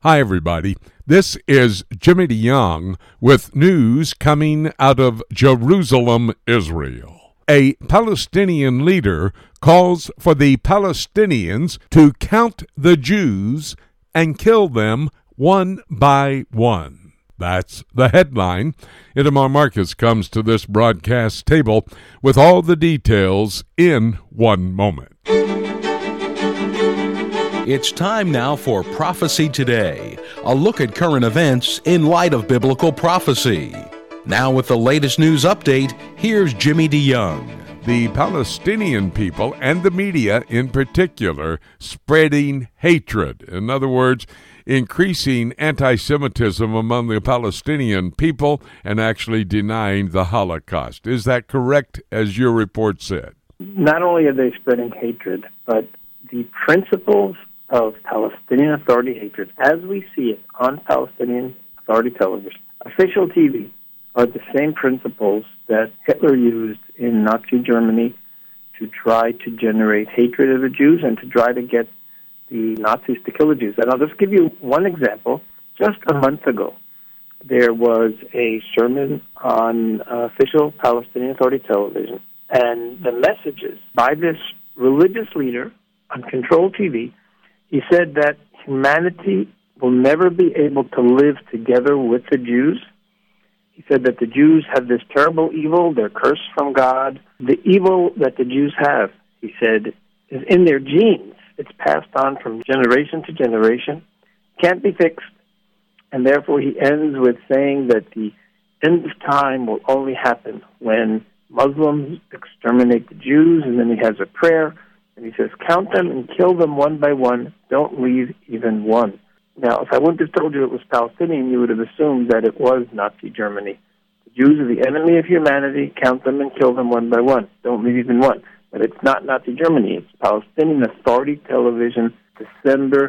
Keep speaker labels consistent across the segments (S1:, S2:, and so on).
S1: Hi, everybody. This is Jimmy DeYoung with news coming out of Jerusalem, Israel. A Palestinian leader calls for the Palestinians to count the Jews and kill them one by one. That's the headline. Itamar Marcus comes to this broadcast table with all the details in one moment.
S2: It's time now for Prophecy Today, a look at current events in light of biblical prophecy. Now with the latest news update, here's Jimmy DeYoung.
S1: The Palestinian people and the media in particular spreading hatred. In other words, increasing anti-Semitism among the Palestinian people and actually denying the Holocaust. Is that correct, as your report said?
S3: Not only are they spreading hatred, but the principles of Palestinian Authority hatred, as we see it on Palestinian Authority television, official TV, are the same principles that Hitler used in Nazi Germany to try to generate hatred of the Jews and to try to get the Nazis to kill the Jews. And I'll just give you one example. Just a month ago, there was a sermon on official Palestinian Authority television, and the messages by this religious leader on controlled TV, he said that humanity will never be able to live together with the Jews. He said that the Jews have this terrible evil, they're cursed from God. The evil that the Jews have, he said, is in their genes. It's passed on from generation to generation, can't be fixed, and therefore he ends with saying that the end of time will only happen when Muslims exterminate the Jews, and then he has a prayer, and he says, count them and kill them one by one, don't leave even one. Now, if I wouldn't have told you it was Palestinian, you would have assumed that it was Nazi Germany. The Jews are the enemy of humanity, count them and kill them one by one, don't leave even one. But it's not Nazi Germany, it's Palestinian Authority television, December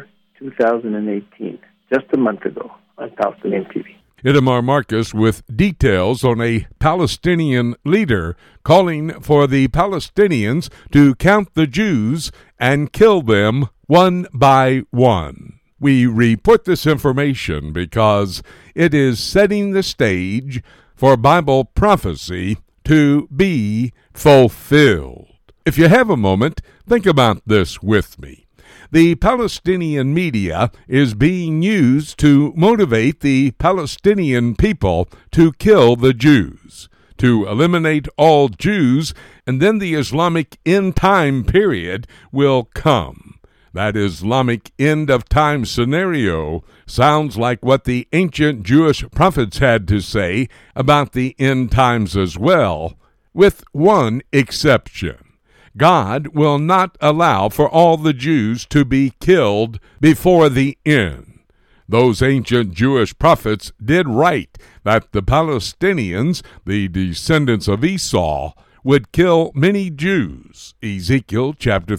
S3: 2018, just a month ago on Palestinian TV.
S1: Itamar Marcus with details on a Palestinian leader calling for the Palestinians to count the Jews and kill them one by one. We report this information because it is setting the stage for Bible prophecy to be fulfilled. If you have a moment, think about this with me. The Palestinian media is being used to motivate the Palestinian people to kill the Jews, to eliminate all Jews, and then the Islamic end-time period will come. That Islamic end-of-time scenario sounds like what the ancient Jewish prophets had to say about the end times as well, with one exception. God will not allow for all the Jews to be killed before the end. Those ancient Jewish prophets did write that the Palestinians, the descendants of Esau, would kill many Jews, Ezekiel chapter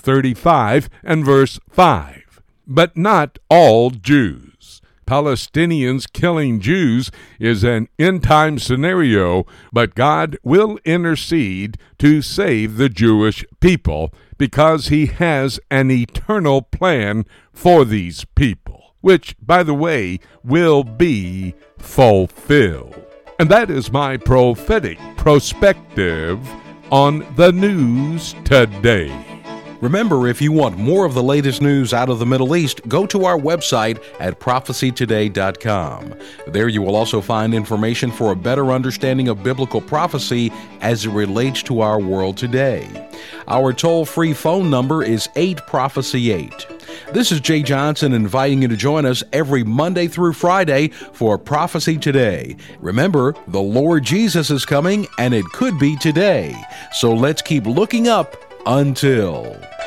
S1: 35 and verse 5, but not all Jews. Palestinians killing Jews is an end-time scenario, but God will intercede to save the Jewish people because he has an eternal plan for these people, which, by the way, will be fulfilled. And that is my prophetic perspective on the news today.
S2: Remember, if you want more of the latest news out of the Middle East, go to our website at prophecytoday.com. There you will also find information for a better understanding of biblical prophecy as it relates to our world today. Our toll-free phone number is 8-PROPHECY-8. This is Jay Johnson inviting you to join us every Monday through Friday for Prophecy Today. Remember, the Lord Jesus is coming, and it could be today. So let's keep looking up until...